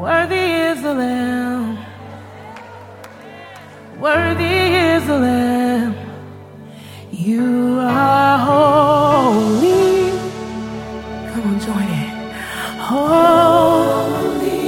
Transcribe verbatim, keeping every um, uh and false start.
Worthy is the Lamb. Worthy is the Lamb. You are holy. Come on, join it. Holy.